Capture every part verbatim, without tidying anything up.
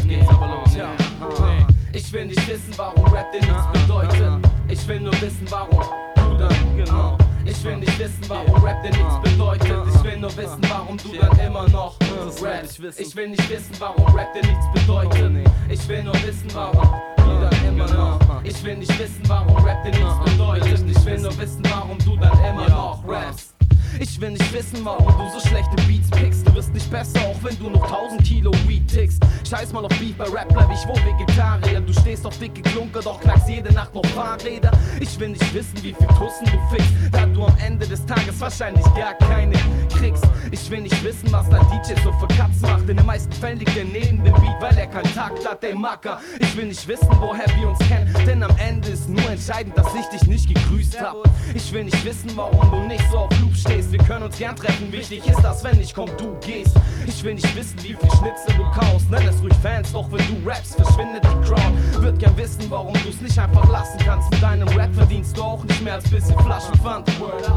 geht's aber los. Ja. Ich will nicht wissen, warum Rap dir nichts bedeutet. Ich will nur wissen, warum du dann, genau. Ich will nicht wissen, warum Rap dir nichts bedeutet. Ich will nur wissen, warum du dann immer noch rappst. Ich will nicht wissen, warum Rap dir nichts bedeutet. Ich will nur wissen, warum du dann immer noch. Ich will nicht wissen, warum Rap dir nichts bedeutet. Ich will nur wissen, warum du dann immer noch rappst. Ich will nicht wissen, warum du so schlechte Beats pickst. Du wirst nicht besser, auch wenn du noch tausend Kilo Weed tickst. Scheiß mal auf Beef, bei Rap bleib ich wohl Vegetarier. Du stehst auf dicke Klunker, doch knackst jede Nacht noch Fahrräder. Ich will nicht wissen, wie viel Tussen du fickst, da du am Ende des Tages wahrscheinlich gar keine kriegst. Ich will nicht wissen, was dein D J so für Cuts macht. In den meisten Fällen liegt er neben dem Beat, weil er keinen Takt hat, ey Macker. Ich will nicht wissen, woher wir uns kennen, denn am Ende ist nur entscheidend, dass ich dich nicht gegrüßt hab. Ich will nicht wissen, warum du nicht so auf Loop stehst. Wir können uns gern treffen, wichtig ist das, wenn ich komm, du gehst. Ich will nicht wissen, wie viel Schnitzel du kaust. Nenn es ruhig Fans, doch wenn du rappst, verschwindet die Crowd. Würd gern wissen, warum du's nicht einfach lassen kannst. Mit deinem Rap verdienst du auch nicht mehr als bisschen Flaschenpfand.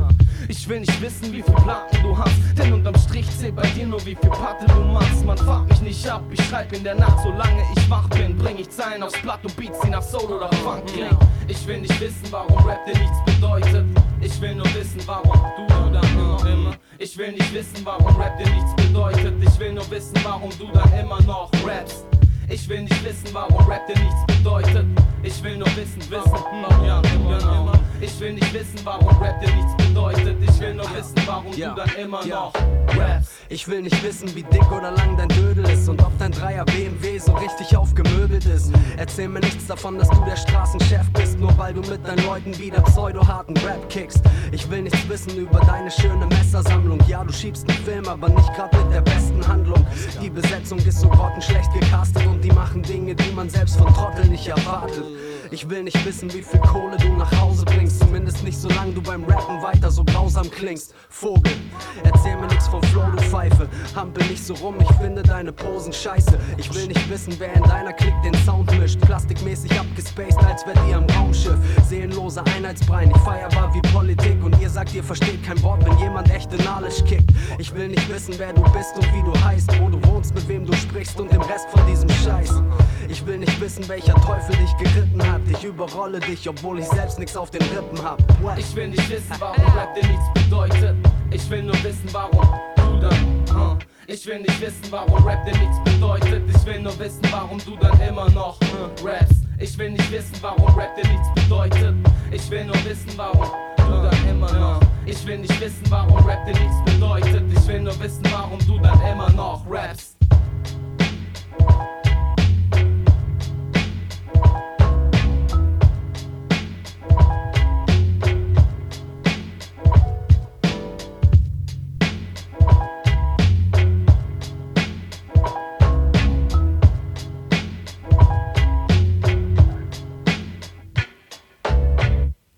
Ich will nicht wissen, wie viel Platten du hast, denn unterm Strich zählt bei dir nur, wie viel Patte du machst. Man fuck mich nicht ab, ich schreib in der Nacht, solange ich wach bin. Bring ich Zeilen aufs Blatt und Beats, die nach Soul oder Funk klingen. Ich will nicht wissen, warum Rap dir nichts bedeutet. Ich will nur wissen, warum du dann immer, immer. Ich will nicht wissen, warum Rap dir nichts bedeutet. Ich will nur wissen, warum du dann immer noch rappst. Ich will nicht wissen, warum Rap dir nichts bedeutet. Ich will nur wissen, wissen, warum ja, immer, immer. Ich will nicht wissen, warum Rap dir nichts bedeutet. Ich will nur wissen, warum ja. du dann immer ja. noch rappst. Ich will nicht wissen, wie dick oder lang dein Dödel ist und ob dein Dreier B M W so richtig aufgemöbelt ist. Erzähl mir nichts davon, dass du der Straßenchef bist, nur weil du mit deinen Leuten wieder pseudo-harten Rap kickst. Ich will nichts wissen über deine schöne Messersammlung. Ja, du schiebst einen Film, aber nicht grad mit der besten Handlung. Die Besetzung ist so grottenschlecht gecastet und die machen Dinge, die man selbst von Trotteln nicht erwartet. Ich will nicht wissen, wie viel Kohle du nach Hause bringst, zumindest nicht solange du beim Rappen weiter so grausam klingst. Vogel, erzähl mir nix vom Flow, du Pfeife. Hampel nicht so rum, ich finde deine Posen scheiße. Ich will nicht wissen, wer in deiner Klick den Sound mischt. Plastikmäßig abgespaced, als wärt ihr am Raumschiff. Seelenloser Einheitsbrein, ich feier war wie Politik und ihr sagt, ihr versteht kein Wort, wenn jemand echte Knowledge kickt. Ich will nicht wissen, wer du bist und wie du heißt, wo du wohnst, mit wem du sprichst und dem Rest von diesem Scheiß. Ich will nicht wissen, welcher Teufel dich geritten hat. Ich überrolle dich, obwohl ich selbst nichts auf den Rippen hab. Ich will nicht wissen, warum Rap dir nichts bedeutet. Ich will nur wissen, warum du dann uh. Ich will nicht wissen, warum Rap dir nichts bedeutet. Ich will nur wissen, warum du dann immer noch uh, rappst. Ich will nicht wissen, warum Rap dir nichts bedeutet. Ich will nur wissen, warum du dann immer noch. Ich will nicht wissen, warum Rap dir nichts bedeutet. Ich will nur wissen, warum du dann immer noch rappst.